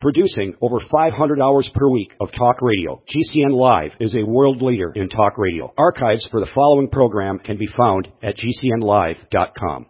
Producing over 500 hours per week of talk radio, GCN Live is a world leader in talk radio. Archives for the following program can be found at GCNlive.com.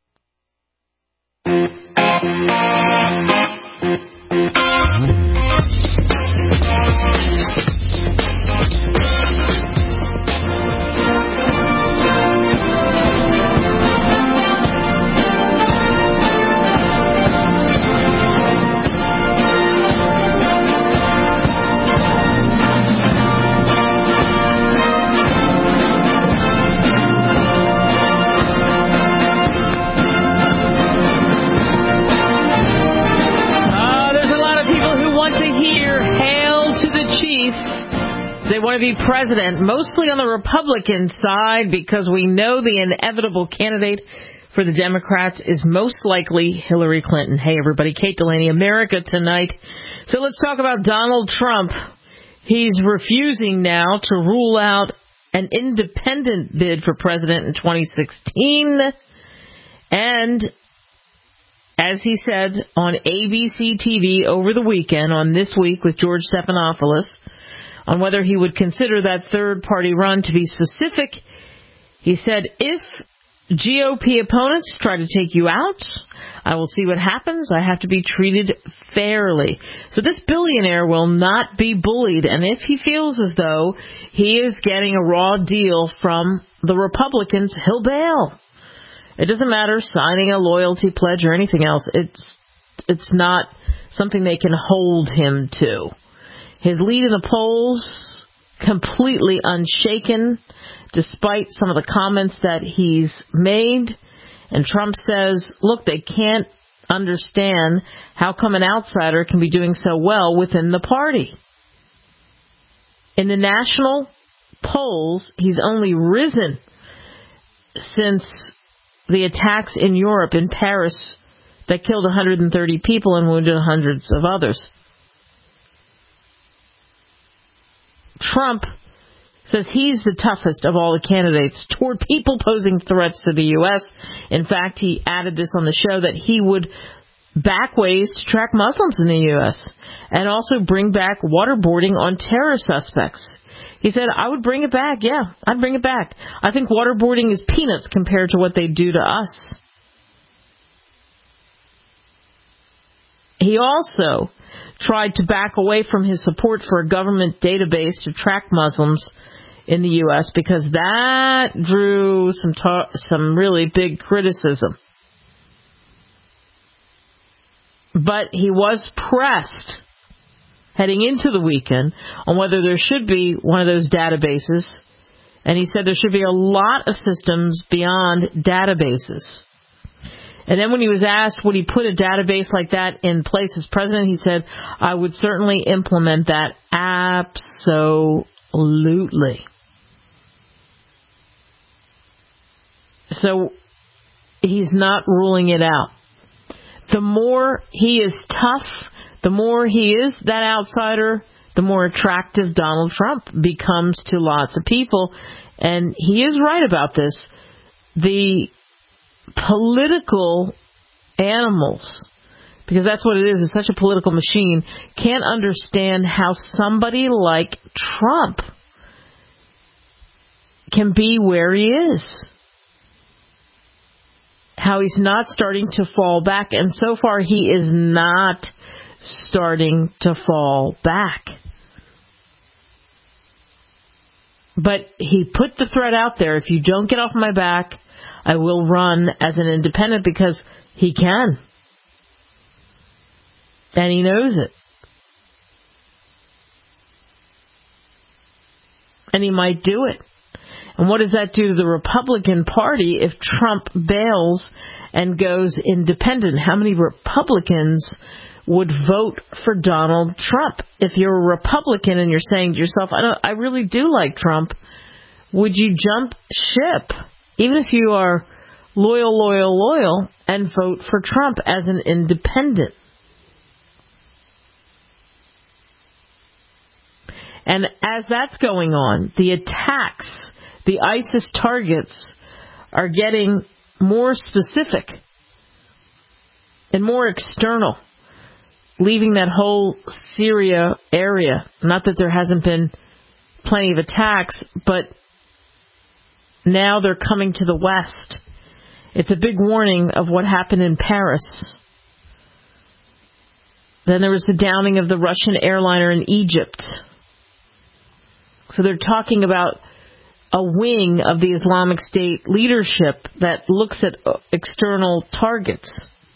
They want to be president, mostly on the Republican side, because we know the inevitable candidate for the Democrats is most likely Hillary Clinton. Hey, everybody, Kate Delaney, America Tonight. So let's talk about Donald Trump. He's refusing now to rule out an independent bid for president in 2016. And as he said on ABC TV over the weekend, on This Week with George Stephanopoulos, on whether he would consider that third-party run to be specific, he said, if GOP opponents try to take you out, I will see what happens. I have to be treated fairly. So this billionaire will not be bullied, and if he feels as though he is getting a raw deal from the Republicans, he'll bail. It doesn't matter signing a loyalty pledge or anything else. It's not something they can hold him to. His lead in the polls, completely unshaken, despite some of the comments that he's made. And Trump says, look, they can't understand how come an outsider can be doing so well within the party. In the national polls, he's only risen since the attacks in Europe, in Paris, that killed 130 people and wounded hundreds of others. Trump says he's the toughest of all the candidates toward people posing threats to the U.S. In fact, he added this on the show that he would back ways to track Muslims in the U.S. and also bring back waterboarding on terror suspects. He said, I would bring it back. Yeah, I'd bring it back. I think waterboarding is peanuts compared to what they do to us. He also tried to back away from his support for a government database to track Muslims in the U.S. because that drew some really big criticism. But he was pressed heading into the weekend on whether there should be one of those databases, and he said there should be a lot of systems beyond databases. And then when he was asked, would he put a database like that in place as president, he said, I would certainly implement that. Absolutely. So he's not ruling it out. The more he is tough, the more he is that outsider, the more attractive Donald Trump becomes to lots of people. And he is right about this. The political animals, because that's what it is, it's such a political machine, can't understand how somebody like Trump can be where he is. How he's not starting to fall back, and so far he is not starting to fall back. But he put the threat out there, if you don't get off my back, I will run as an independent, because he can. And he knows it. And he might do it. And what does that do to the Republican Party if Trump bails and goes independent? How many Republicans would vote for Donald Trump? If you're a Republican and you're saying to yourself, I really do like Trump, would you jump ship, even if you are loyal, and vote for Trump as an independent? And as that's going on, the attacks, the ISIS targets are getting more specific and more external. leaving that whole Syria area. Not that there hasn't been plenty of attacks, but now they're coming to the west. It's a big warning of what happened in Paris. Then there was the downing of the Russian airliner in Egypt. So they're talking about a wing of the Islamic State leadership that looks at external targets.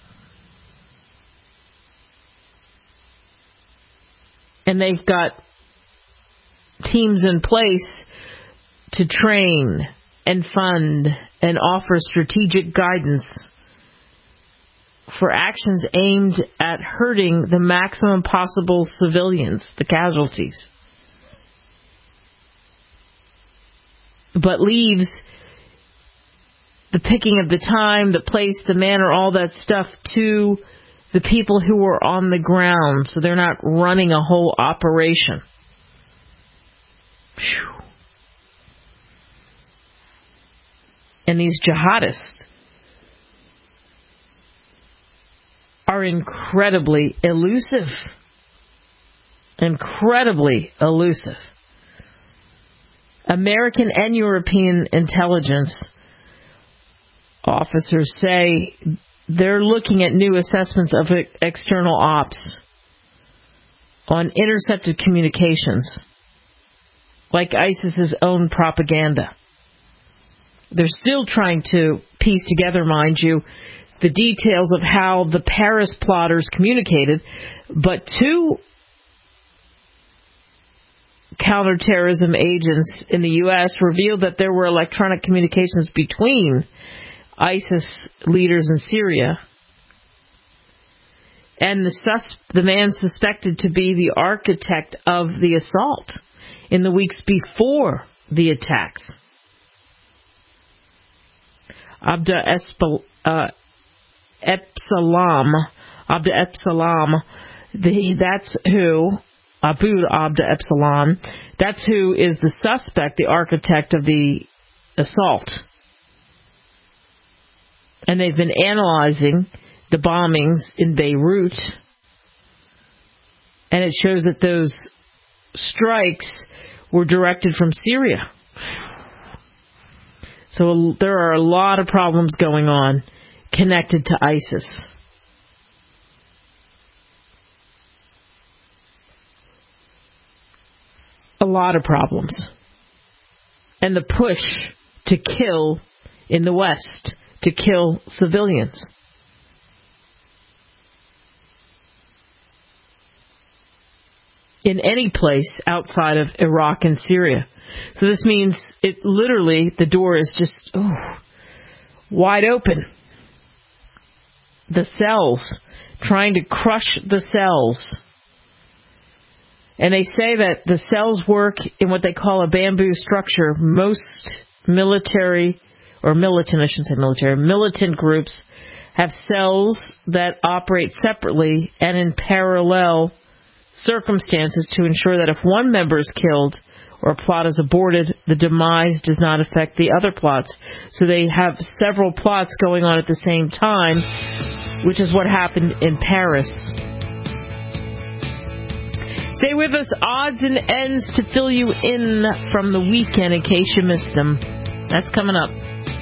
And they've got teams in place to train and fund and offer strategic guidance for actions aimed at hurting the maximum possible civilians, the casualties. But leaves the picking of the time, the place, the manner, all that stuff to the people who are on the ground, so they're not running a whole operation. Whew. And these jihadists are incredibly elusive. Incredibly elusive. American and European intelligence officers say they're looking at new assessments of external ops on intercepted communications, like ISIS's own propaganda. They're still trying to piece together, mind you, the details of how the Paris plotters communicated, but two counterterrorism agents in the U.S. revealed that there were electronic communications between ISIS leaders in Syria and the man suspected to be the architect of the assault in the weeks before the attacks. Abd Epsalam, that's who, Abu Abd Epsalam, that's who is the suspect, the architect of the assault. And they've been analyzing the bombings in Beirut, and it shows that those strikes were directed from Syria. So there are a lot of problems going on connected to ISIS. A lot of problems. And the push to kill in the West, to kill civilians. In any place outside of Iraq and Syria. So this means it literally, the door is just wide open. The cells, trying to crush the cells. And they say that the cells work in what they call a bamboo structure. Most militant groups have cells that operate separately and in parallel circumstances to ensure that if one member is killed or a plot is aborted, the demise does not affect the other plots. So they have several plots going on at the same time, which is what happened in Paris. Stay with us. Odds and ends to fill you in from the weekend in case you missed them. That's coming up.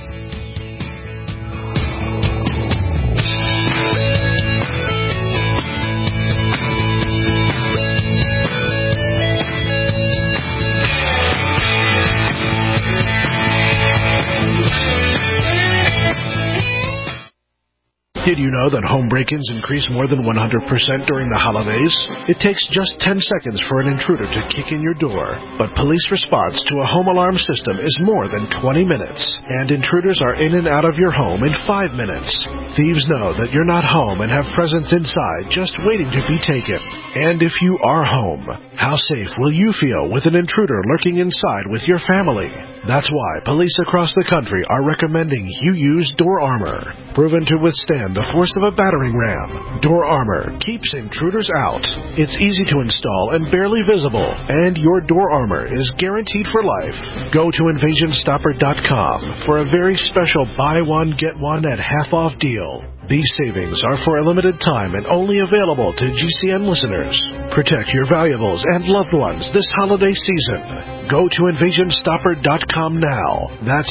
Did you know that home break-ins increase more than 100% during the holidays? It takes just 10 seconds for an intruder to kick in your door. But police response to a home alarm system is more than 20 minutes. And intruders are in and out of your home in 5 minutes. Thieves know that you're not home and have presents inside just waiting to be taken. And if you are home, how safe will you feel with an intruder lurking inside with your family? That's why police across the country are recommending you use Door Armor. Proven to withstand the force of a battering ram, Door Armor keeps intruders out. It's easy to install and barely visible, and your Door Armor is guaranteed for life. Go to InvasionStopper.com for a very special buy one, get one at half off deal. These savings are for a limited time and only available to GCN listeners. Protect your valuables and loved ones this holiday season. Go to InvasionStopper.com now. That's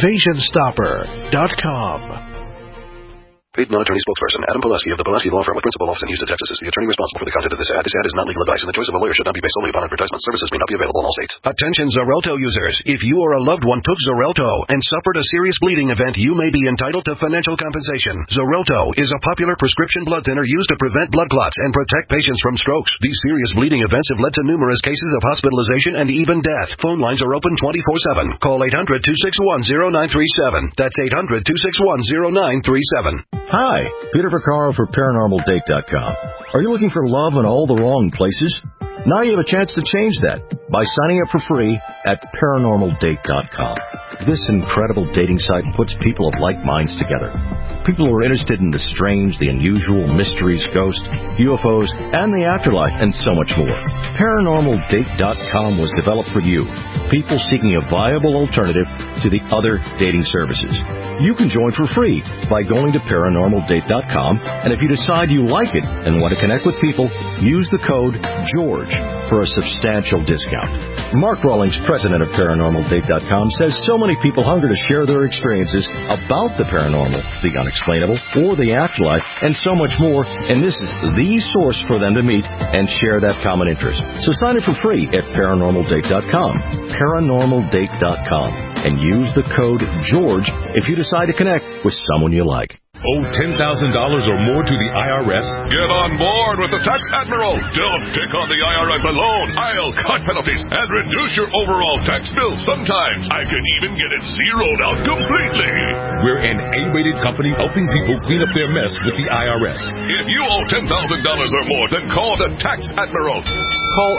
InvasionStopper.com. Paid non-attorney spokesperson Adam Pulaski of the Pulaski Law Firm with principal office in Houston, Texas is the attorney responsible for the content of this ad. This ad is not legal advice, and the choice of a lawyer should not be based solely upon advertisement. Services may not be available in all states. Attention Xarelto users. If you or a loved one took Xarelto and suffered a serious bleeding event, you may be entitled to financial compensation. Xarelto is a popular prescription blood thinner used to prevent blood clots and protect patients from strokes. These serious bleeding events have led to numerous cases of hospitalization and even death. Phone lines are open 24/7. Call 800-261-0937. That's 800-261-0937. Hi, Peter Vaccaro for ParanormalDate.com. Are you looking for love in all the wrong places? Now you have a chance to change that by signing up for free at ParanormalDate.com. This incredible dating site puts people of like minds together. People who are interested in the strange, the unusual, mysteries, ghosts, UFOs, and the afterlife, and so much more. ParanormalDate.com was developed for you, people seeking a viable alternative to the other dating services. You can join for free by going to ParanormalDate.com, and if you decide you like it and want to connect with people, use the code GEORGE for a substantial discount. Mark Rawlings, president of ParanormalDate.com, says so many people hunger to share their experiences about the paranormal, the unexplainable, or the afterlife, and so much more, and this is the source for them to meet and share that common interest. So sign up for free at ParanormalDate.com, ParanormalDate.com, and use the code GEORGE if you decide to connect with someone you like. Owe $10,000 or more to the IRS? Get on board with the Tax Admiral. Don't pick on the IRS alone. I'll cut penalties and reduce your overall tax bill. Sometimes I can even get it zeroed out completely. We're an A-rated company helping people clean up their mess with the IRS. If you owe $10,000 or more, then call the Tax Admiral. Call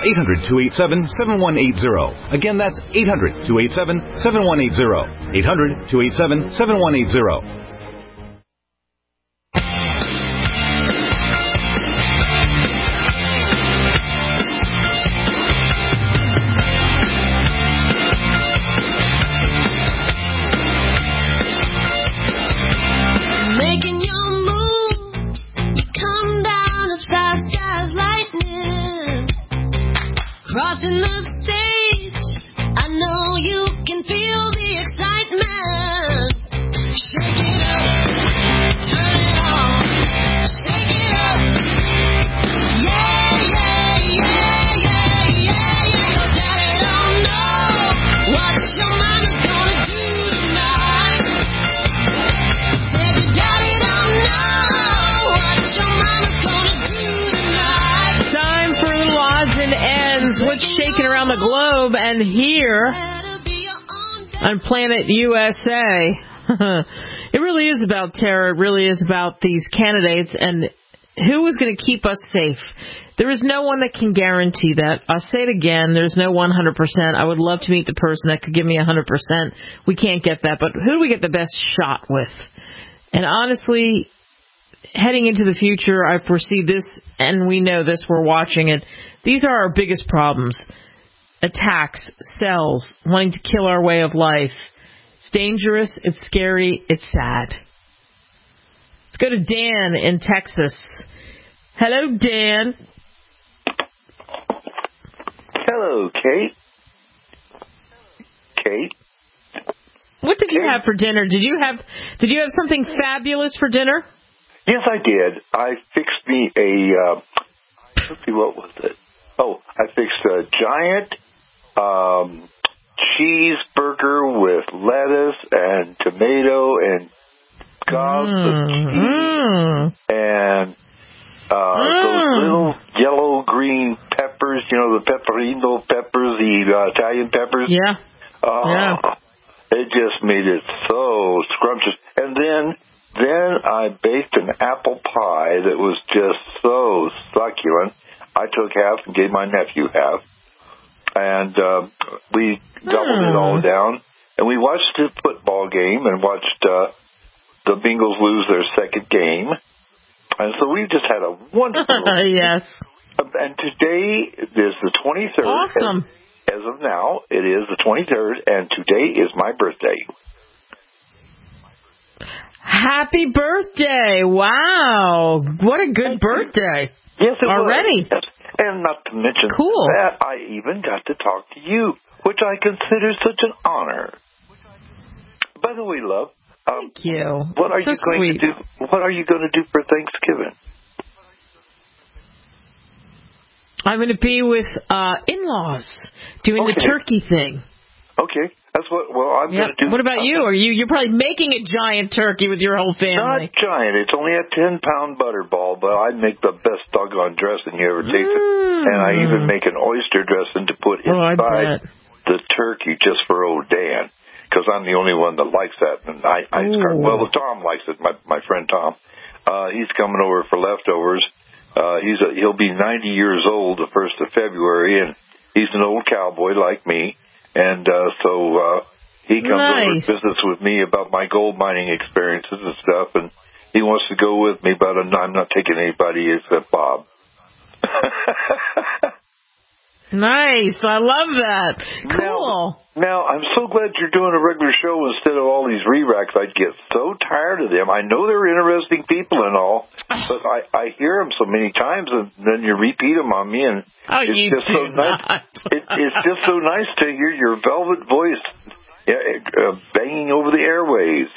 800-287-7180. Again, that's 800-287-7180. 800-287-7180. Crossing the stage, I know you can feel the excitement. Shake it up, turn it on, shake it up. Yeah, yeah, yeah, yeah, yeah, yeah. Your daddy don't know what your mama's gonna do tonight. Said your daddy don't know what your mama's gonna do tonight. Time for little odds and ends. What's shaking around the globe, and here on Planet USA, it really is about terror. It really is about these candidates and who is going to keep us safe. There is no one that can guarantee that. I'll say it again. There's no 100%. I would love to meet the person that could give me 100%. We can't get that, but who do we get the best shot with? And honestly, heading into the future, I foresee this, and we know this, we're watching it. These are our biggest problems. Attacks, cells, wanting to kill our way of life. It's dangerous, it's scary, it's sad. Let's go to Dan in Texas. Hello, Dan. Hello, Kate. Kate? What did you have for dinner? Did you have something fabulous for dinner? Yes, I did. I fixed me let's see, what was it? Oh, I fixed a giant cheeseburger with lettuce and tomato and gobs of cheese and those little yellow-green peppers, you know, the pepperino peppers, the Italian peppers. Yeah. It just made it so scrumptious. And then I baked an apple pie that was just so succulent. I took half and gave my nephew half. And we doubled it all down. And we watched the football game and watched the Bengals lose their second game. And so we just had a wonderful Yes. And today is the 23rd. Awesome. As of now, it is the 23rd, and today is my birthday. Happy birthday. Wow. What a good birthday. Yes, it already. Was. Yes. And not to mention cool. that I even got to talk to you, which I consider such an honor. By the way, love. Thank you. What are you going to do? What are you going to do for Thanksgiving? I'm going to be with in-laws doing the turkey thing. Okay, that's what. Well, I'm going to do. What about you? You're probably making a giant turkey with your whole family? Not giant. It's only a 10-pound butterball, but I make the best doggone dressing you ever tasted, and I even make an oyster dressing to put inside the turkey just for old Dan, because I'm the only one that likes that. And well, Tom likes it. My friend Tom. He's coming over for leftovers. He'll be 90 years old the 1st of February, and he's an old cowboy like me. And so he comes over and visits with me about my gold mining experiences and stuff, and he wants to go with me, but I'm not taking anybody except Bob. Nice. I love that. Cool. Now, I'm so glad you're doing a regular show instead of all these re-racks. I'd get so tired of them. I know they're interesting people and all, but I hear them so many times, and then you repeat them on me, and it's just so nice. It's just so nice to hear your velvet voice banging over the airwaves.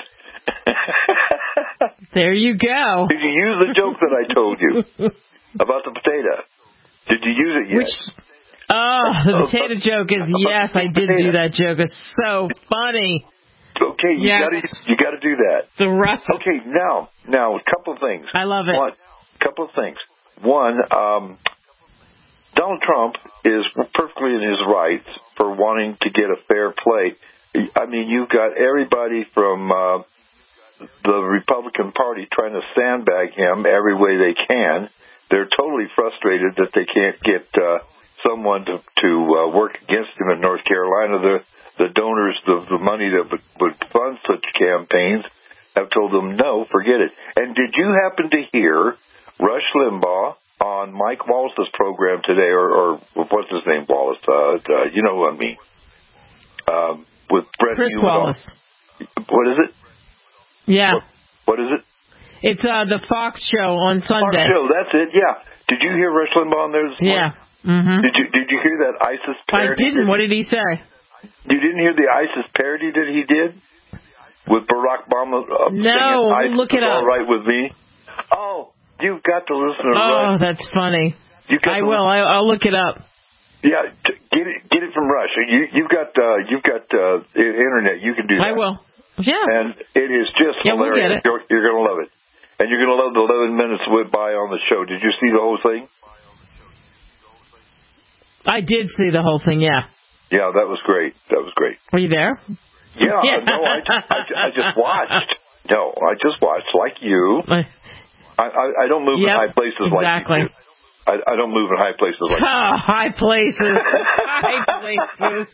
There you go. Did you use the joke that I told you about the potato? Did you use it yet? The potato joke is, yes, I did do that joke. It's so funny. Okay, you got to do that. The rest. Okay, now, a couple of things. I love it. A couple of things. One, Donald Trump is perfectly in his rights for wanting to get a fair play. I mean, you've got everybody from the Republican Party trying to sandbag him every way they can. They're totally frustrated that they can't get someone to work against him in North Carolina. The donors, the money that would fund such campaigns, have told them, no, forget it. And did you happen to hear Rush Limbaugh on Mike Wallace's program today, or what's his name, Wallace? You know what I mean. With Brett Chris Wallace. What is it? Yeah. What is it? It's the Fox show on Sunday. Fox show, that's it, yeah. Did you hear Rush Limbaugh on there this morning? Yeah. Mm-hmm. Did you hear that ISIS parody? I didn't. What did he say? You didn't hear the ISIS parody that he did with Barack Obama? No, look it up. All right with me. Oh, you've got to listen to Rush. Oh, that's funny. I will. I'll look it up. Yeah, get it from Rush. You've got internet. You can do that. I will. Yeah. And it is just hilarious. We'll get it. You're going to love it. And you're going to love the 11 minutes that went by on the show. Did you see the whole thing? I did see the whole thing, yeah. Yeah, that was great. Were you there? Yeah. No, I just watched. No, I just watched like you. I don't move in high places like you do. I don't move in high places like you. High places. High places.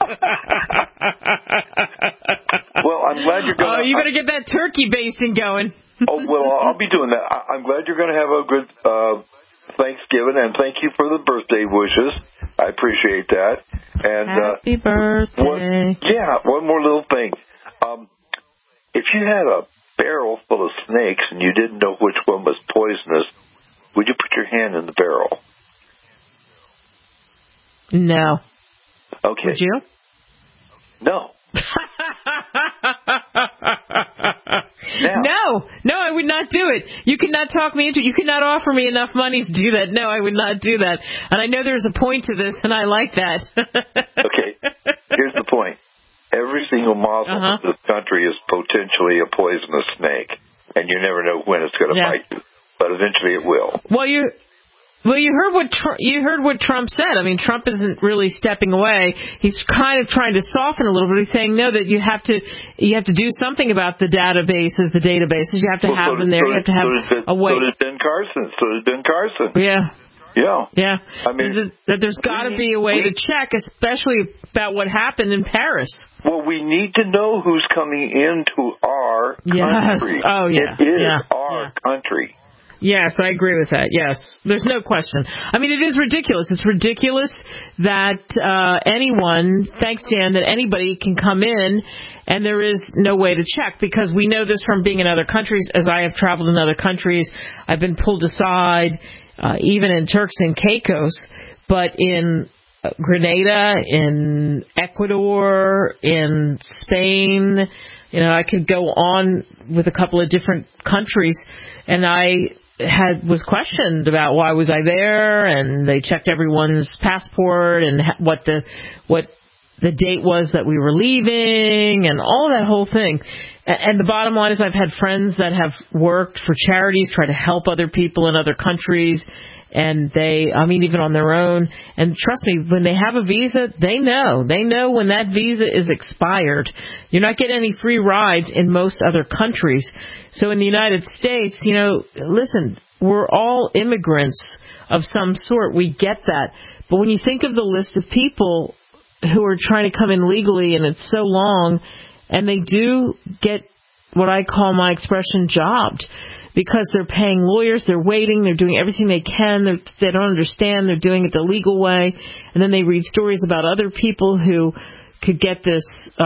Well, I'm glad you're going to... Oh, you better get that turkey basting going. Oh, well, I'll be doing that. I'm glad you're going to have a good Thanksgiving, and thank you for the birthday wishes. I appreciate that. And happy birthday. One more little thing. If you had a barrel full of snakes and you didn't know which one was poisonous, would you put your hand in the barrel? No. Okay. Would you? No. No, I would not do it. You could not talk me into it. You could not offer me enough money to do that. No, I would not do that. And I know there's a point to this, and I like that. Okay, here's the point. Every single Muslim in this country is potentially a poisonous snake, and you never know when it's going to bite you. But eventually it will. Well, you heard what Trump said. I mean, Trump isn't really stepping away. He's kind of trying to soften a little bit. He's saying no, that you have to do something about the databases. You have to have them there. You have to have a way. So did Ben Carson. Yeah. I mean, that there's got to be a way to check, especially about what happened in Paris. Well, we need to know who's coming into our country. Yes. Oh, yeah. It is our country. Yes, I agree with that. Yes. There's no question. I mean, it is ridiculous. It's ridiculous that anyone, thanks, Dan, that anybody can come in And there is no way to check, because we know this from being in other countries. As I have traveled in other countries, I've been pulled aside, even in Turks and Caicos, but in Grenada, in Ecuador, in Spain, I could go on with a couple of different countries, and I was questioned about why was I there, and they checked everyone's passport and what the date was that we were leaving, and all of that whole thing. And the bottom line is, I've had friends that have worked for charities, try to help other people in other countries, and even on their own. And trust me, when they have a visa, they know when that visa is expired. You're not getting any free rides in most other countries. So in the United States, listen, we're all immigrants of some sort. We get that. But when you think of the list of people who are trying to come in legally, and it's so long, and they do get what I call, my expression, jobbed, because they're paying lawyers, they're waiting, they're doing everything they can, they don't understand, they're doing it the legal way, and then they read stories about other people who could get this,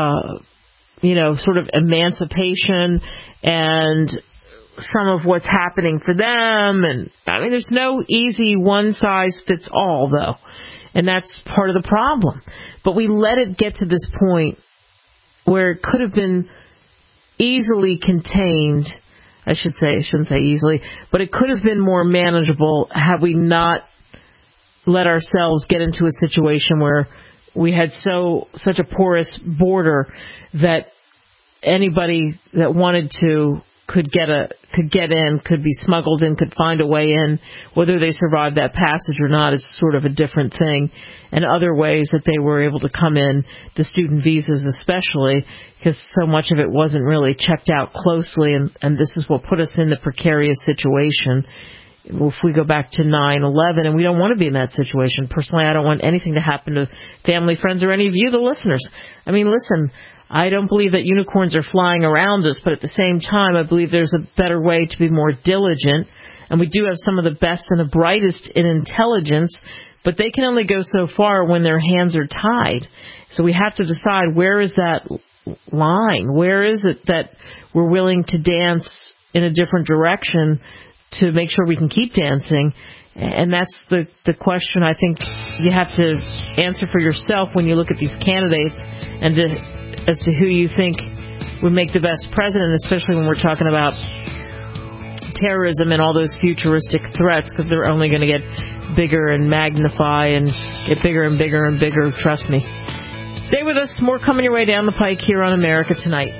sort of emancipation and some of what's happening for them. And there's no easy one-size-fits-all, though, and that's part of the problem. But we let it get to this point where it could have been easily contained. I shouldn't say easily, but it could have been more manageable had we not let ourselves get into a situation where we had such a porous border that anybody that wanted to could get in, could be smuggled in, could find a way in. Whether they survived that passage or not is sort of a different thing. And other ways that they were able to come in, the student visas especially, because so much of it wasn't really checked out closely, and this is what put us in the precarious situation. If we go back to 9/11, and we don't want to be in that situation. Personally, I don't want anything to happen to family, friends, or any of you, the listeners. Listen, I don't believe that unicorns are flying around us, but at the same time, I believe there's a better way to be more diligent. And we do have some of the best and the brightest in intelligence, but they can only go so far when their hands are tied. So we have to decide, where is that line? Where is it that we're willing to dance in a different direction to make sure we can keep dancing? And that's the question I think you have to answer for yourself when you look at these candidates, and as to who you think would make the best president, especially when we're talking about terrorism and all those futuristic threats, because they're only going to get bigger and magnify and get bigger and bigger and bigger, trust me. Stay with us. More coming your way down the pike here on America Tonight.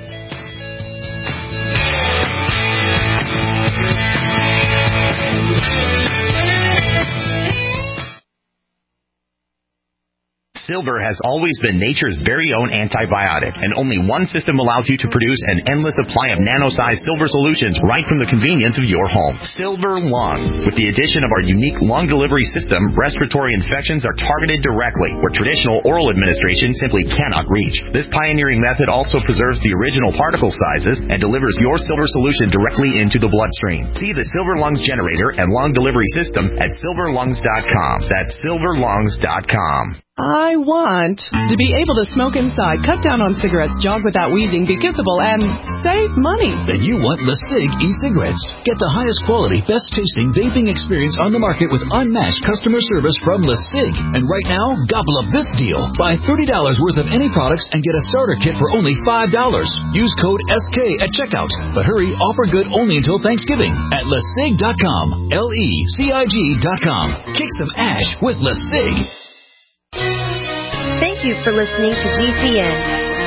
Silver has always been nature's very own antibiotic, and only one system allows you to produce an endless supply of nano-sized silver solutions right from the convenience of your home. Silver Lungs. With the addition of our unique lung delivery system, respiratory infections are targeted directly, where traditional oral administration simply cannot reach. This pioneering method also preserves the original particle sizes and delivers your silver solution directly into the bloodstream. See the Silver Lungs generator and lung delivery system at silverlungs.com. That's silverlungs.com. I want to be able to smoke inside, cut down on cigarettes, jog without wheezing, be kissable, and save money. Then you want LeSig e-cigarettes. Get the highest quality, best tasting vaping experience on the market with unmatched customer service from LeSig. And right now, gobble up this deal. Buy $30 worth of any products and get a starter kit for only $5. Use code SK at checkout. But hurry, offer good only until Thanksgiving at LeSig.com. LECIG.com. Kick some ash with LeSig. Thank you for listening to GCN.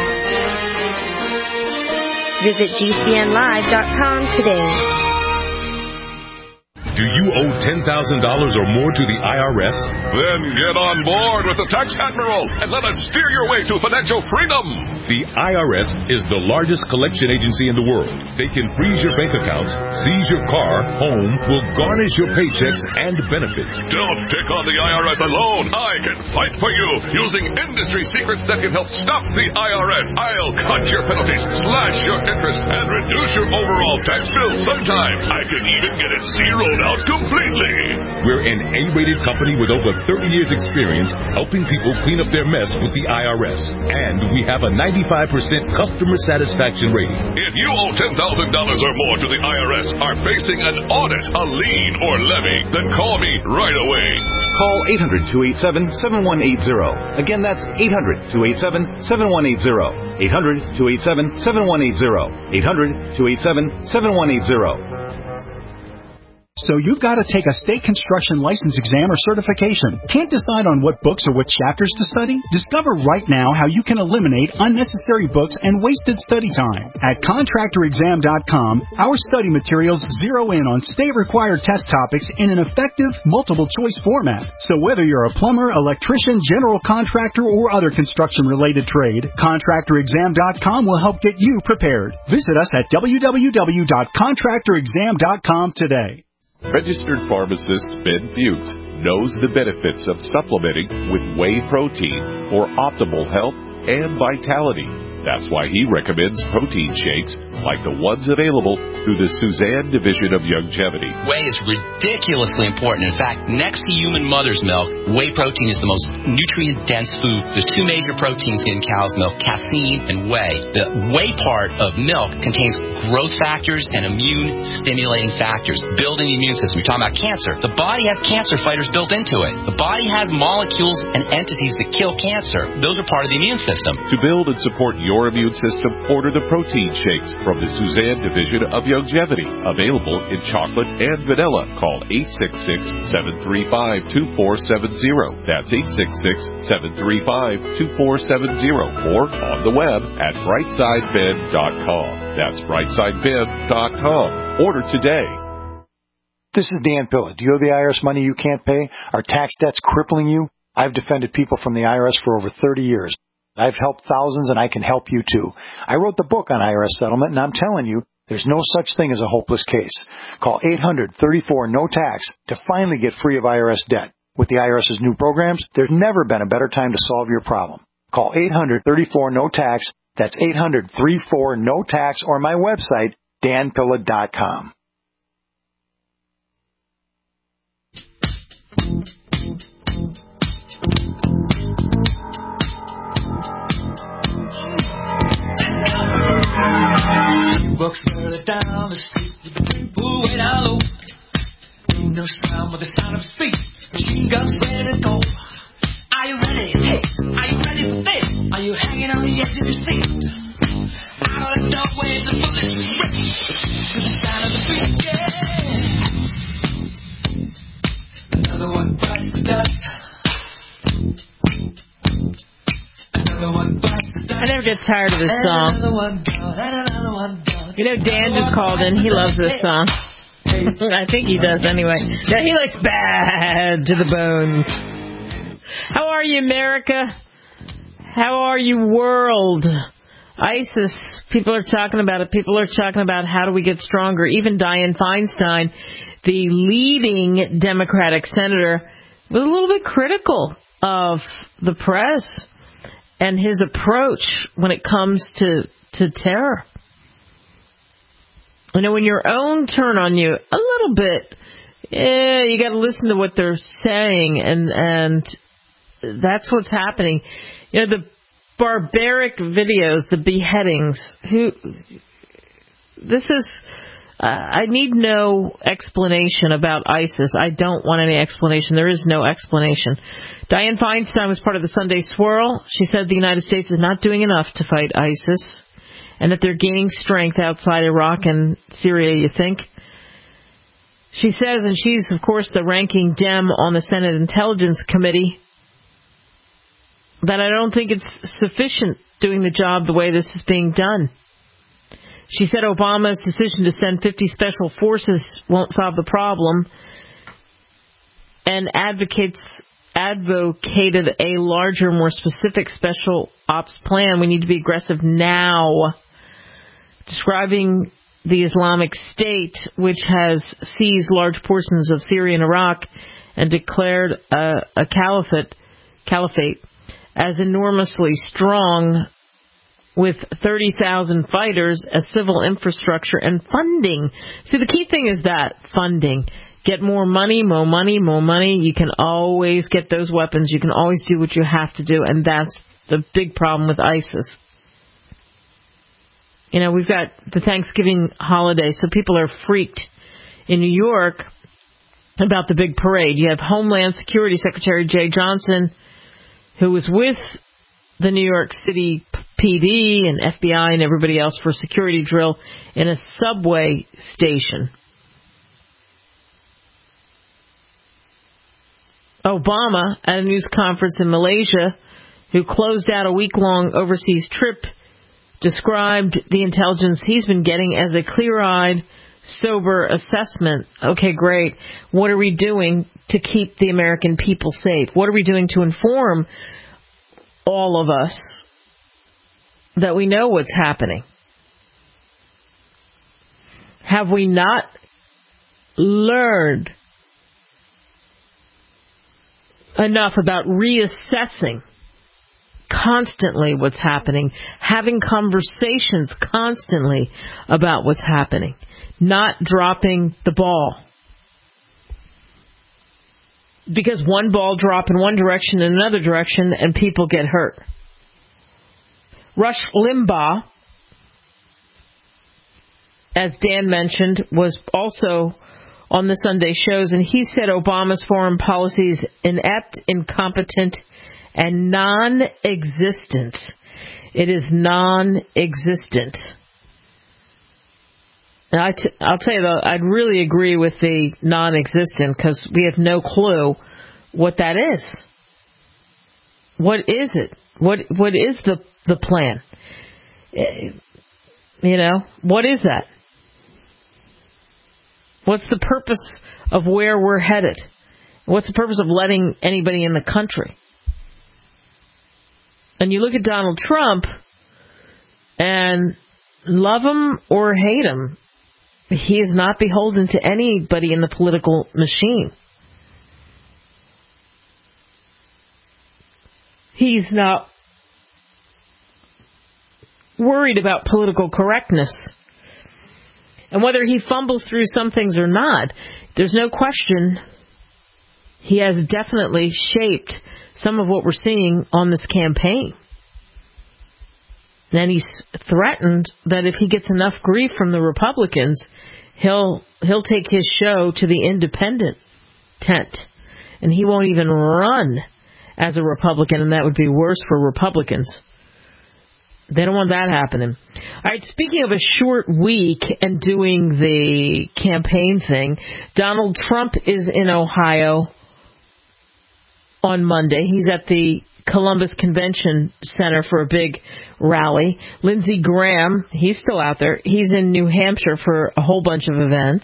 Visit GCNlive.com today. Do you owe $10,000 or more to the IRS? Then get on board with the Tax Admiral and let us steer your way to financial freedom. The IRS is the largest collection agency in the world. They can freeze your bank accounts, seize your car, home, will garnish your paychecks and benefits. Don't take on the IRS alone. I can fight for you using industry secrets that can help stop the IRS. I'll cut your penalties, slash your interest, and reduce your overall tax bill. Sometimes I can even get it zeroed out out completely. We're an A-rated company with over 30 years experience helping people clean up their mess with the IRS. And we have a 95% customer satisfaction rating. If you owe $10,000 or more to the IRS, are facing an audit, a lien, or levy, then call me right away. Call 800-287-7180. Again, that's 800-287-7180. 800-287-7180. 800-287-7180. So you've got to take a state construction license exam or certification. Can't decide on what books or what chapters to study? Discover right now how you can eliminate unnecessary books and wasted study time. At contractorexam.com, our study materials zero in on state-required test topics in an effective, multiple-choice format. So whether you're a plumber, electrician, general contractor, or other construction-related trade, contractorexam.com will help get you prepared. Visit us at www.contractorexam.com today. Registered pharmacist Ben Fuchs knows the benefits of supplementing with whey protein for optimal health and vitality. That's why he recommends protein shakes like the ones available through the Suzanne Division of Youngevity. Whey is ridiculously important. In fact, next to human mother's milk, whey protein is the most nutrient-dense food. The two major proteins in cow's milk, casein and whey. The whey part of milk contains growth factors and immune-stimulating factors, building the immune system. You're talking about cancer. The body has cancer fighters built into it. The body has molecules and entities that kill cancer. Those are part of the immune system. To build and support your immune system, order the protein shakes from the Suzanne Division of Youngevity. Available in chocolate and vanilla. Call 866-735-2470. That's 866-735-2470. Or on the web at brightsideben.com. That's brightsideben.com. Order today. This is Dan Pilla. Do you owe the IRS money you can't pay? Are tax debts crippling you? I've defended people from the IRS for over 30 years. I've helped thousands, and I can help you too. I wrote the book on IRS settlement, and I'm telling you, there's no such thing as a hopeless case. Call 800-34-NO-TAX to finally get free of IRS debt. With the IRS's new programs, there's never been a better time to solve your problem. Call 800-34-NO-TAX. That's 800-34-NO-TAX, or my website, danpilla.com. Walks further down the street with the big pool way down low. Windows down with the sound of speed. Machine guns ready to go. Are you ready? Hey, are you ready for this? Are you hanging on the edge of your seat? Out of the doorway, the bullets rip to the sound of the beat. Yeah. Another one bites the dust. Another one bites the dust. I never get tired of this song. You know, Dan just called in. He loves this song. I think he does anyway. Yeah, he likes bad to the bone. How are you, America? How are you, world? ISIS, people are talking about it. People are talking about how do we get stronger. Even Dianne Feinstein, the leading Democratic senator, was a little bit critical of the press and his approach when it comes to terror. You know, when your own turn on you a little bit, you got to listen to what they're saying, and that's what's happening. You know, the barbaric videos, the beheadings. I need no explanation about ISIS. I don't want any explanation. There is no explanation. Dianne Feinstein was part of the Sunday Swirl. She said the United States is not doing enough to fight ISIS, and that they're gaining strength outside Iraq and Syria, you think? She says, and she's, of course, the ranking Dem on the Senate Intelligence Committee, that I don't think it's sufficient doing the job the way this is being done. She said Obama's decision to send 50 special forces won't solve the problem, and advocated a larger, more specific special ops plan. We need to be aggressive now. Describing the Islamic State, which has seized large portions of Syria and Iraq and declared a caliphate as enormously strong, with 30,000 fighters, a civil infrastructure, and funding. See, the key thing is that funding. get more money, more money, more money. You can always get those weapons. You can always do what you have to do, and that's the big problem with ISIS. You know, we've got the Thanksgiving holiday, so people are freaked in New York about the big parade. You have Homeland Security Secretary Jay Johnson, who was with the New York City PD and FBI and everybody else for a security drill in a subway station. Obama, at a news conference in Malaysia, who closed out a week-long overseas trip, described the intelligence he's been getting as a clear-eyed, sober assessment. Okay, great. What are we doing to keep the American people safe? What are we doing to inform all of us that we know what's happening? Have we not learned enough about reassessing constantly what's happening, having conversations constantly about what's happening, not dropping the ball? Because one ball drop in one direction and another direction and people get hurt. Rush Limbaugh, as Dan mentioned, was also on the Sunday shows, and he said Obama's foreign policy is inept, incompetent, and non-existent. It is non-existent. Now, I'll tell you, though, I'd really agree with the non-existent, because we have no clue what that is. What is it? What is the plan? You know, what is that? What's the purpose of where we're headed? What's the purpose of letting anybody in the country? And you look at Donald Trump, and love him or hate him, he is not beholden to anybody in the political machine. He's not worried about political correctness. And whether he fumbles through some things or not, there's no question he has definitely shaped some of what we're seeing on this campaign. And he's threatened that if he gets enough grief from the Republicans, he'll take his show to the independent tent. And he won't even run as a Republican, and that would be worse for Republicans. They don't want that happening. All right, speaking of a short week and doing the campaign thing, Donald Trump is in Ohio on Monday. He's at the Columbus Convention Center for a big rally. Lindsey Graham, he's still out there. He's in New Hampshire for a whole bunch of events.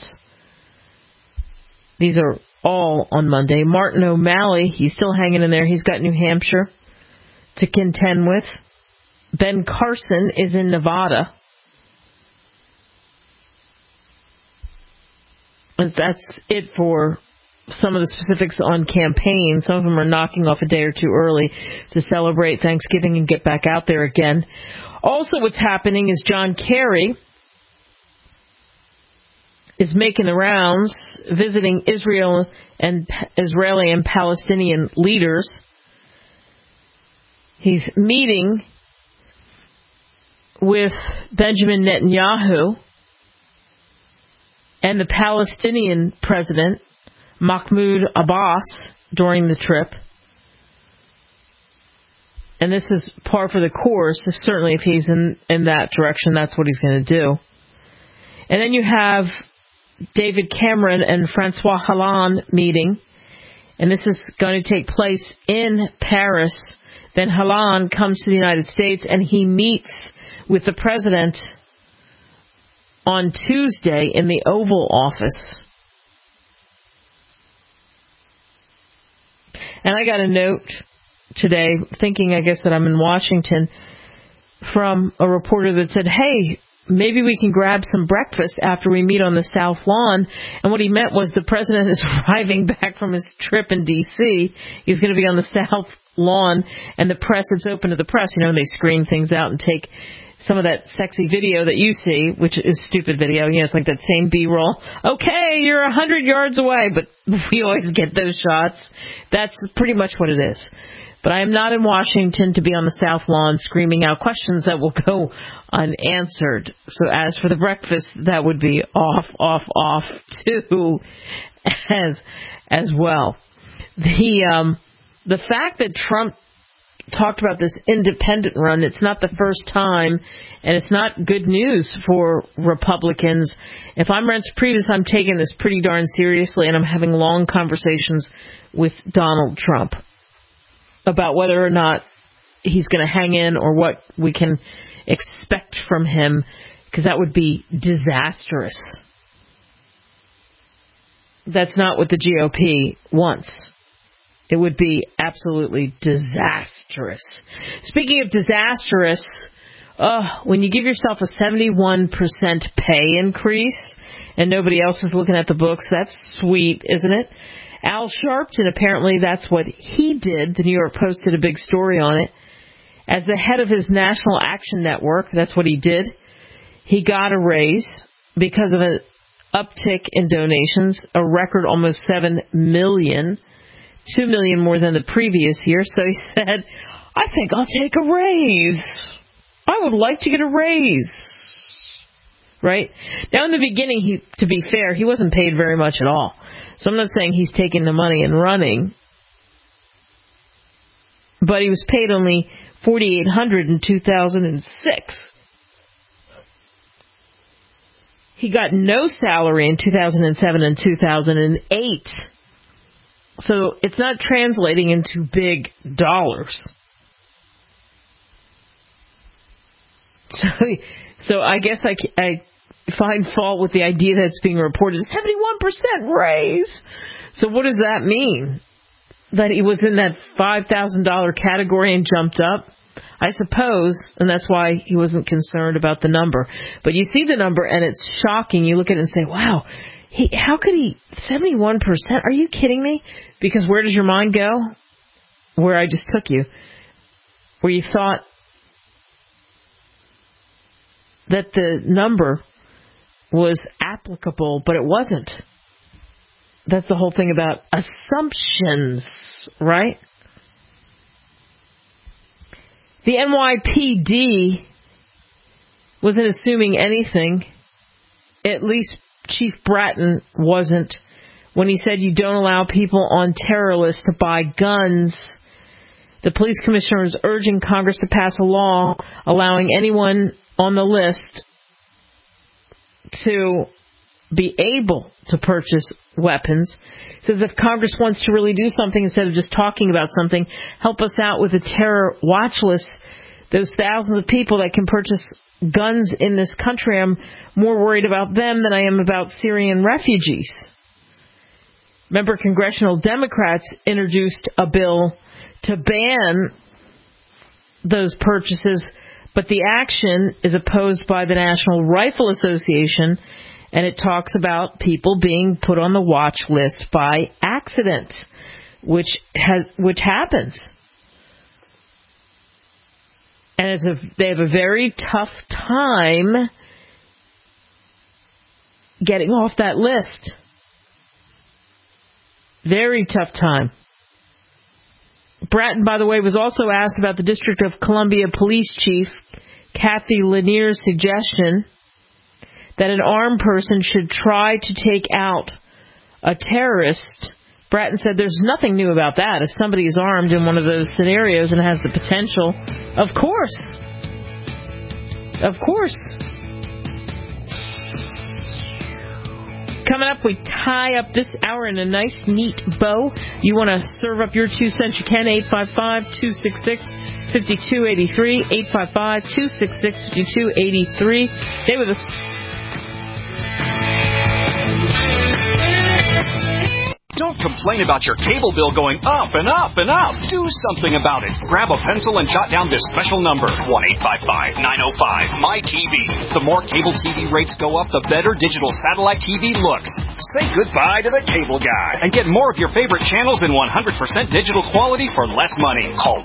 These are all on Monday. Martin O'Malley, he's still hanging in there. He's got New Hampshire to contend with. Ben Carson is in Nevada. That's it for some of the specifics on campaign. Some of them are knocking off a day or two early to celebrate Thanksgiving and get back out there again. Also, what's happening is John Kerry is making the rounds, visiting Israeli and Palestinian leaders. He's meeting with Benjamin Netanyahu and the Palestinian president, Mahmoud Abbas, during the trip. And this is par for the course. Certainly if he's in that direction, that's what he's going to do. And then you have David Cameron and Francois Hollande meeting. And this is going to take place in Paris. Then Hollande comes to the United States and he meets with the president on Tuesday in the Oval Office. And I got a note today, thinking, I guess, that I'm in Washington, from a reporter that said, hey, maybe we can grab some breakfast after we meet on the South Lawn. And what he meant was the president is arriving back from his trip in D.C. He's going to be on the South Lawn, and the press, it's open to the press, and they screen things out and take some of that sexy video that you see, which is stupid video. It's like that same B-roll. Okay, you're 100 yards away, but we always get those shots. That's pretty much what it is. But I am not in Washington to be on the South Lawn screaming out questions that will go unanswered. So as for the breakfast, that would be off too, as well. The fact that Trump talked about this independent run, it's not the first time, and it's not good news for Republicans. If I'm Reince Priebus, I'm taking this pretty darn seriously, and I'm having long conversations with Donald Trump about whether or not he's going to hang in or what we can expect from him, because that would be disastrous. That's not what the GOP wants. It would be absolutely disastrous. Speaking of disastrous, when you give yourself a 71% pay increase and nobody else is looking at the books, that's sweet, isn't it? Al Sharpton, apparently that's what he did. The New York Post did a big story on it. As the head of his National Action Network, that's what he did. He got a raise because of an uptick in donations, a record almost $7 million. $2 million more than the previous year. So he said, I think I'll take a raise. I would like to get a raise. Right? Now, in the beginning, to be fair, he wasn't paid very much at all. So I'm not saying he's taking the money and running. But he was paid only $4,800 in 2006. He got no salary in 2007 and 2008. So it's not translating into big dollars. So I guess I find fault with the idea that it's being reported 71% raise. So what does that mean? That he was in that $5,000 category and jumped up? I suppose, and that's why he wasn't concerned about the number. But you see the number and it's shocking. You look at it and say, wow, how could he, 71%? Are you kidding me? Because where does your mind go? Where I just took you. Where you thought that the number was applicable, but it wasn't. That's the whole thing about assumptions, right? The NYPD wasn't assuming anything. At least Chief Bratton wasn't, when he said you don't allow people on terror lists to buy guns. The police commissioner is urging Congress to pass a law allowing anyone on the list to be able to purchase weapons. He says if Congress wants to really do something instead of just talking about something, help us out with a terror watch list. Those thousands of people that can purchase guns in this country, I'm more worried about them than I am about Syrian refugees. Remember, congressional Democrats introduced a bill to ban those purchases, but the action is opposed by the National Rifle Association, and it talks about people being put on the watch list by accident, which happens. And they have a very tough time getting off that list. Very tough time. Bratton, by the way, was also asked about the District of Columbia Police Chief Kathy Lanier's suggestion that an armed person should try to take out a terrorist. Bratton said there's nothing new about that. If somebody is armed in one of those scenarios and has the potential, of course. Of course. Coming up, we tie up this hour in a nice, neat bow. You want to serve up your 2 cents, you can. 855-266-5283. 855-266-5283. Stay with us. Don't complain about your cable bill going up and up and up. Do something about it. Grab a pencil and jot down this special number, 1-855-905-MY-TV. The more cable TV rates go up, the better digital satellite TV looks. Say goodbye to the cable guy and get more of your favorite channels in 100% digital quality for less money. Call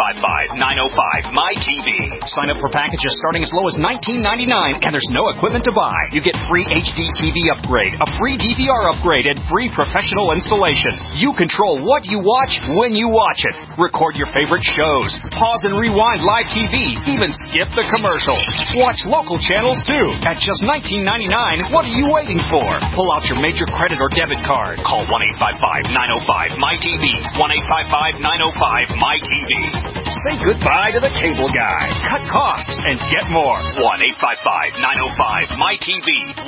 1-855-905-MY-TV. Sign up for packages starting as low as $19.99, and there's no equipment to buy. You get free HD TV upgrade, a free DVR upgrade, and free professional installation. You control what you watch when you watch it. Record your favorite shows. Pause and rewind live TV. Even skip the commercials. Watch local channels too. At just $19.99, what are you waiting for? Pull out your major credit or debit card. Call 1-855-905-MY-TV. 1-855-905-MY-TV. Say goodbye to the cable guy. Cut costs and get more. 1-855-905-MY-TV.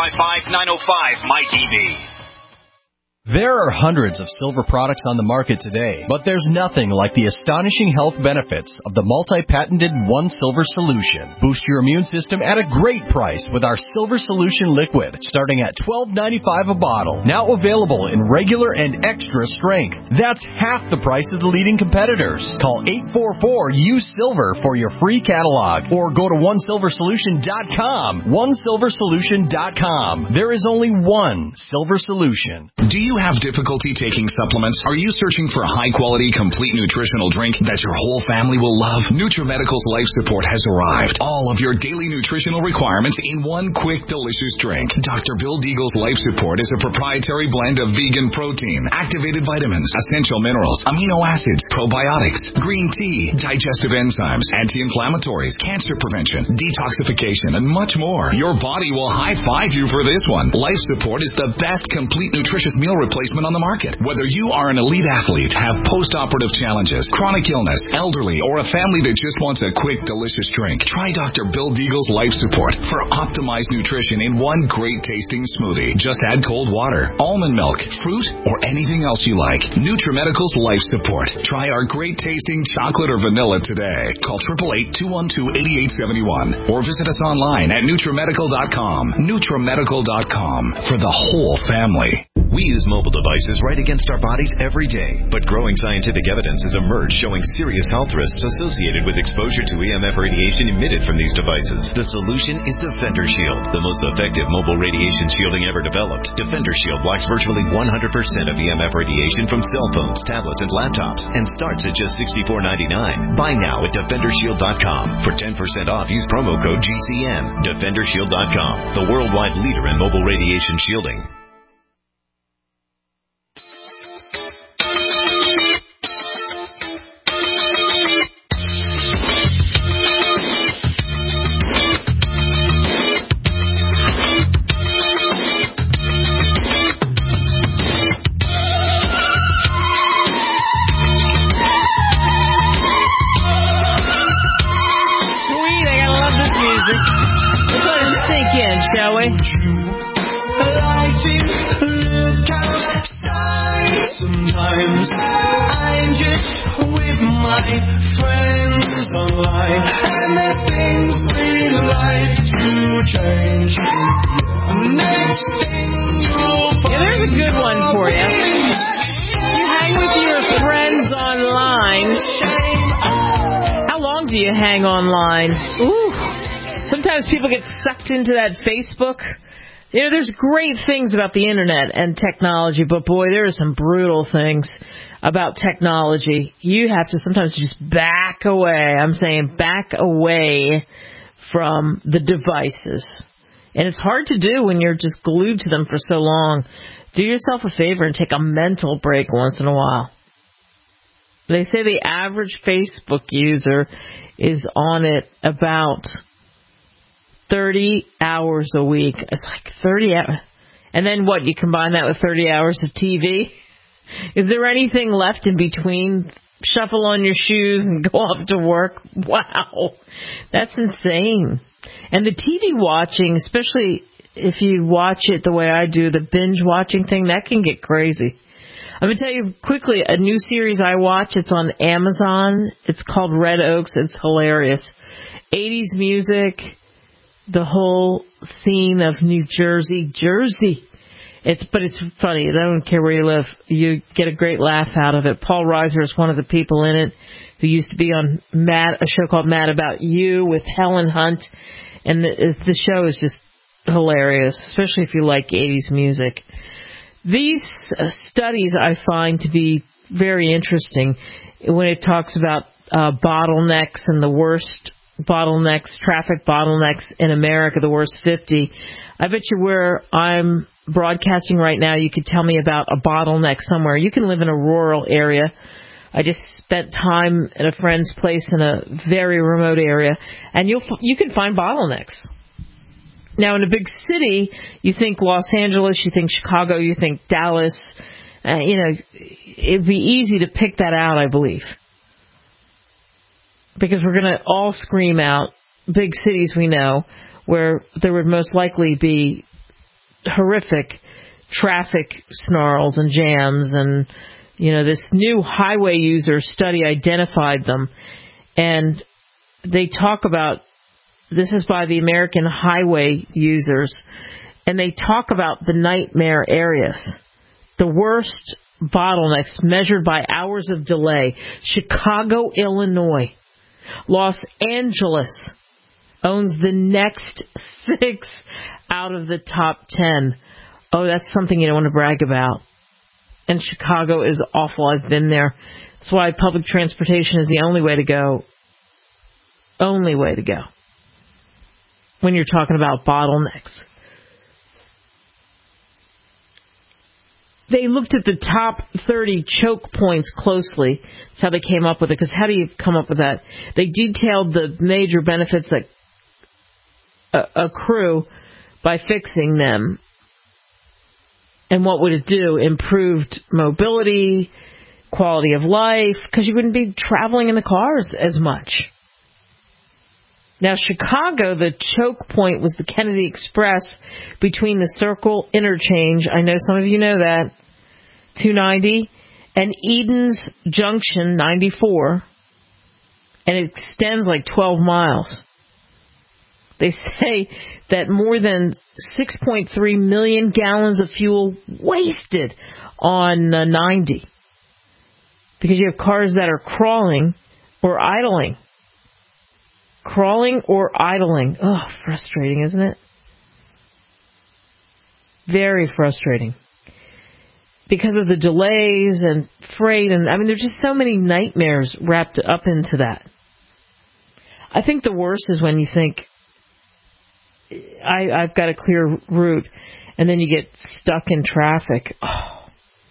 1-855-905-MY-TV. There are hundreds of silver products on the market today, but there's nothing like the astonishing health benefits of the multi-patented One Silver Solution. Boost your immune system at a great price with our Silver Solution Liquid, starting at $12.95 a bottle. Now available in regular and extra strength. That's half the price of the leading competitors. Call 844-USILVER for your free catalog, or go to OneSilverSolution.com. OneSilverSolution.com. There is only one Silver Solution. Do you have difficulty taking supplements? Are you searching for a high-quality, complete nutritional drink that your whole family will love? NutriMedical's Life Support has arrived. All of your daily nutritional requirements in one quick, delicious drink. Dr. Bill Deagle's Life Support is a proprietary blend of vegan protein, activated vitamins, essential minerals, amino acids, probiotics, green tea, digestive enzymes, anti-inflammatories, cancer prevention, detoxification, and much more. Your body will high-five you for this one. Life Support is the best complete nutritious meal replacement on the market. Whether you are an elite athlete, have post-operative challenges, chronic illness, elderly, or a family that just wants a quick, delicious drink, try Dr. Bill Deagle's Life Support for optimized nutrition in one great-tasting smoothie. Just add cold water, almond milk, fruit, or anything else you like. NutriMedical's Life Support. Try our great-tasting chocolate or vanilla today. Call 888-212-8871 or visit us online at NutriMedical.com. NutriMedical.com for the whole family. We use mobile devices right against our bodies every day, but growing scientific evidence has emerged showing serious health risks associated with exposure to EMF radiation emitted from these devices. The solution is Defender Shield, the most effective mobile radiation shielding ever developed. Defender Shield blocks virtually 100% of EMF radiation from cell phones, tablets, and laptops, and starts at just $64.99. Buy now at DefenderShield.com. For 10% off, use promo code GCN. DefenderShield.com, the worldwide leader in mobile radiation shielding. Sometimes I'm just with my friends online, and there's things we like to change. Next thing you'll find, there's a good one for you. You hang with your friends online. How long do you hang online? Ooh. Sometimes people get sucked into that Facebook. You know, there's great things about the internet and technology, but boy, there are some brutal things about technology. You have to sometimes just back away. I'm saying back away from the devices. And it's hard to do when you're just glued to them for so long. Do yourself a favor and take a mental break once in a while. They say the average Facebook user is on it about 30 hours a week. It's like 30 hours. And then what? You combine that with 30 hours of TV? Is there anything left in between? Shuffle on your shoes and go off to work? Wow. That's insane. And the TV watching, especially if you watch it the way I do, the binge watching thing, that can get crazy. I'm going to tell you quickly a new series I watch. It's on Amazon. It's called Red Oaks. It's hilarious. 80s music. The whole scene of New Jersey. But it's funny. I don't care where you live. You get a great laugh out of it. Paul Reiser is one of the people in it who used to be on a show called Mad About You with Helen Hunt. And the show is just hilarious, especially if you like 80s music. These studies I find to be very interesting when it talks about bottlenecks and the worst bottlenecks, traffic bottlenecks in America, the worst 50. I bet you where I'm broadcasting right now, you could tell me about a bottleneck somewhere. You can live in a rural area. I just spent time at a friend's place in a very remote area, and you can find bottlenecks. Now, in a big city, you think Los Angeles, you think Chicago, you think Dallas. It'd be easy to pick that out, I believe. Because we're going to all scream out big cities we know where there would most likely be horrific traffic snarls and jams. And, this new highway user study identified them. And they talk about, this is by the American Highway Users, and they talk about the nightmare areas. The worst bottlenecks measured by hours of delay. Chicago, Illinois. Los Angeles owns the next 6 out of the top 10. Oh, that's something you don't want to brag about. And Chicago is awful. I've been there. That's why public transportation is the only way to go. Only way to go. When you're talking about bottlenecks. They looked at the top 30 choke points closely. That's how they came up with it. Because how do you come up with that? They detailed the major benefits that accrue by fixing them. And what would it do? Improved mobility, quality of life, because you wouldn't be traveling in the cars as much. Now, Chicago, the choke point was the Kennedy Express between the Circle Interchange, I know some of you know that, 290, and Eden's Junction, 94, and it extends like 12 miles. They say that more than 6.3 million gallons of fuel wasted on 90 because you have cars that are crawling or idling. Crawling or idling. Oh, frustrating, isn't it? Very frustrating. Because of the delays and freight, and there's just so many nightmares wrapped up into that. I think the worst is when you think, I've got a clear route, and then you get stuck in traffic. Oh,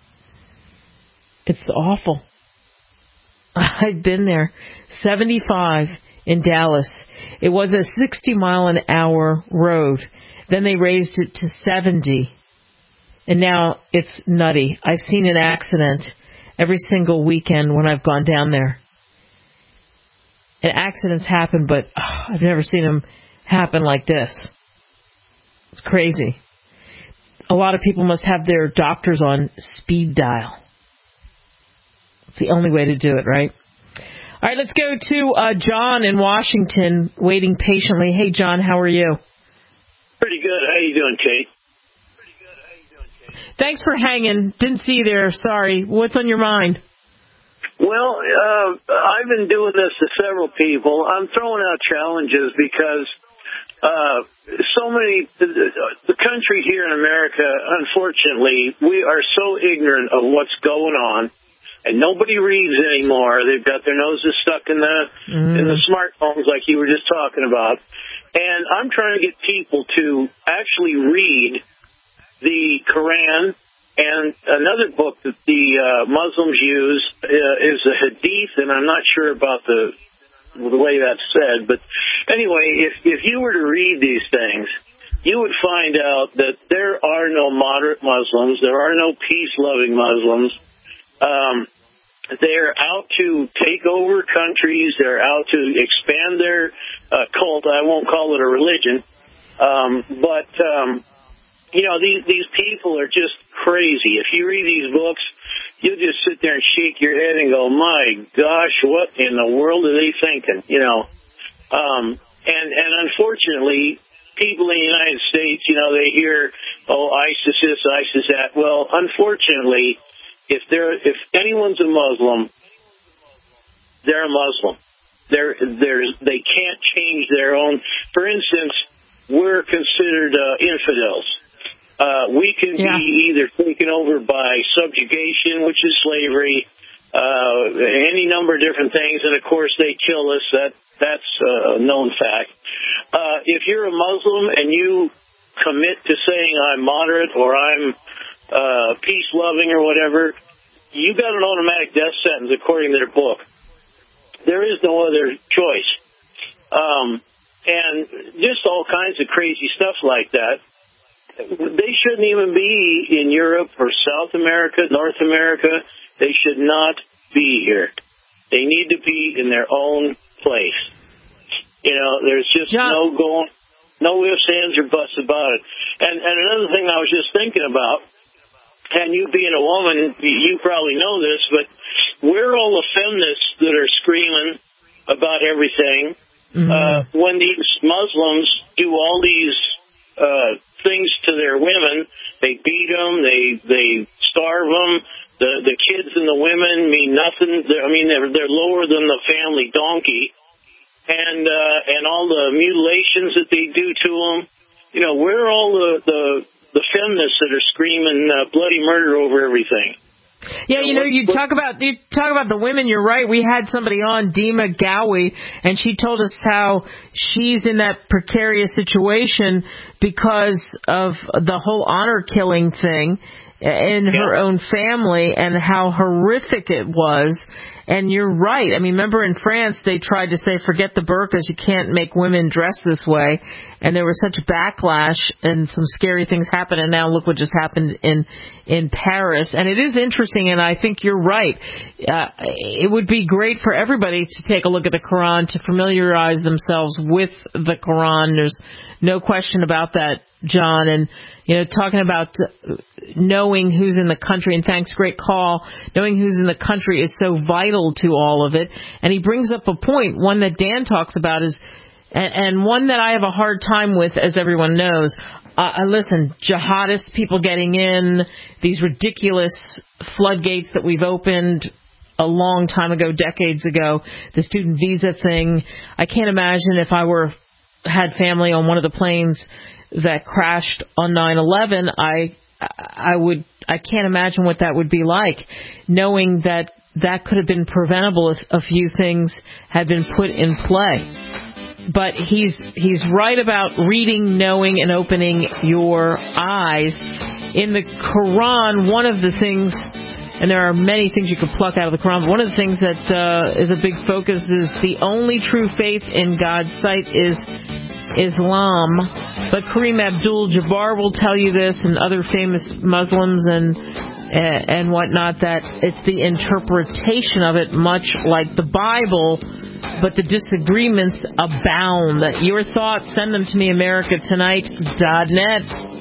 it's awful. I've been there. 75 in Dallas. It was a 60-mile-an-hour road. Then they raised it to 70. And now it's nutty. I've seen an accident every single weekend when I've gone down there. And accidents happen, but I've never seen them happen like this. It's crazy. A lot of people must have their doctors on speed dial. It's the only way to do it, right? All right, let's go to John in Washington, waiting patiently. Hey, John, how are you? Pretty good. How you doing, Kate? Thanks for hanging. Didn't see you there. Sorry. What's on your mind? Well, I've been doing this to several people. I'm throwing out challenges because so many, the country here in America, unfortunately, we are so ignorant of what's going on. And nobody reads anymore. They've got their noses stuck in the smartphones like you were just talking about. And I'm trying to get people to actually read the Quran. And another book that the Muslims use is the Hadith, and I'm not sure about the way that's said. But anyway, if you were to read these things, you would find out that there are no moderate Muslims. There are no peace-loving Muslims. They're out to take over countries. They're out to expand their cult. I won't call it a religion. But these people are just crazy. If you read these books, you'll just sit there and shake your head and go, my gosh, what in the world are they thinking? And unfortunately, people in the United States, they hear, ISIS this, ISIS that. Well, unfortunately, if anyone's a Muslim, they're a Muslim. They can't change their own. For instance, we're considered infidels. We can be either taken over by subjugation, which is slavery, any number of different things, and of course they kill us. That's a known fact. If you're a Muslim and you commit to saying I'm moderate or I'm peace-loving or whatever, you got an automatic death sentence according to their book. There is no other choice. And just all kinds of crazy stuff like that. They shouldn't even be in Europe or South America, North America. They should not be here. They need to be in their own place. There's just no ifs, ands, or buts about it. And another thing I was just thinking about, and you being a woman, you probably know this, but we're all the feminists that are screaming about everything. Mm-hmm. When these Muslims do all these things to their women, they beat them, they starve them. The kids and the women mean nothing. They're lower than the family donkey, and all the mutilations that they do to them. We're all the feminists that are screaming bloody murder over everything. Yeah, you talk about the women. You're right. We had somebody on, Dima Gowie, and she told us how she's in that precarious situation because of the whole honor killing thing in her own family and how horrific it was. And you're right. Remember in France, they tried to say, forget the burqas, you can't make women dress this way. And there was such backlash and some scary things happened. And now look what just happened in Paris. And it is interesting, and I think you're right. It would be great for everybody to take a look at the Quran, to familiarize themselves with the Quran. There's no question about that, John. And, talking about knowing who's in the country, and thanks, great call, knowing who's in the country is so vital to all of it. And he brings up a point, one that Dan talks about is, and one that I have a hard time with, as everyone knows. Listen, jihadist people getting in, these ridiculous floodgates that we've opened a long time ago, decades ago, the student visa thing. I can't imagine if I had family on one of the planes that crashed on 9/11, I can't imagine what that would be like, knowing that could have been preventable if a few things had been put in play. But he's right about reading, knowing, and opening your eyes. In the Quran, one of the things, and there are many things you could pluck out of the Quran, but one of the things that is a big focus is the only true faith in God's sight is Islam. But Kareem Abdul-Jabbar will tell you this, and other famous Muslims and whatnot, that it's the interpretation of it, much like the Bible, but the disagreements abound. Your thoughts, send them to me, AmericaTonight.net.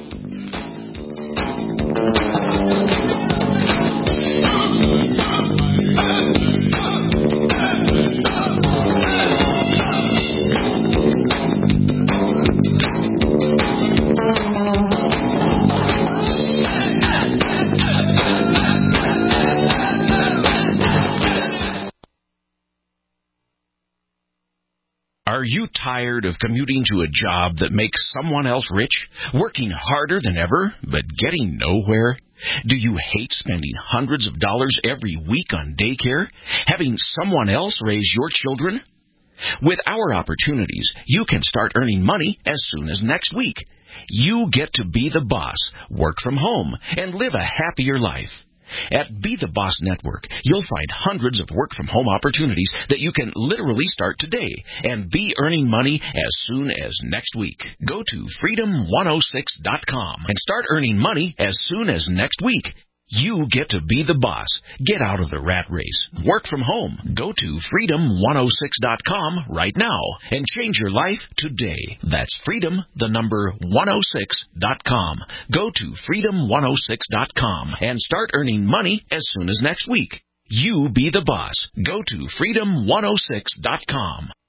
Are you tired of commuting to a job that makes someone else rich, working harder than ever, but getting nowhere? Do you hate spending hundreds of dollars every week on daycare, having someone else raise your children? With our opportunities, you can start earning money as soon as next week. You get to be the boss, work from home, and live a happier life. At Be the Boss Network, you'll find hundreds of work-from-home opportunities that you can literally start today and be earning money as soon as next week. Go to freedom106.com and start earning money as soon as next week. You get to be the boss. Get out of the rat race. Work from home. Go to freedom106.com right now and change your life today. That's freedom106.com. Go to freedom106.com and start earning money as soon as next week. You be the boss. Go to freedom106.com.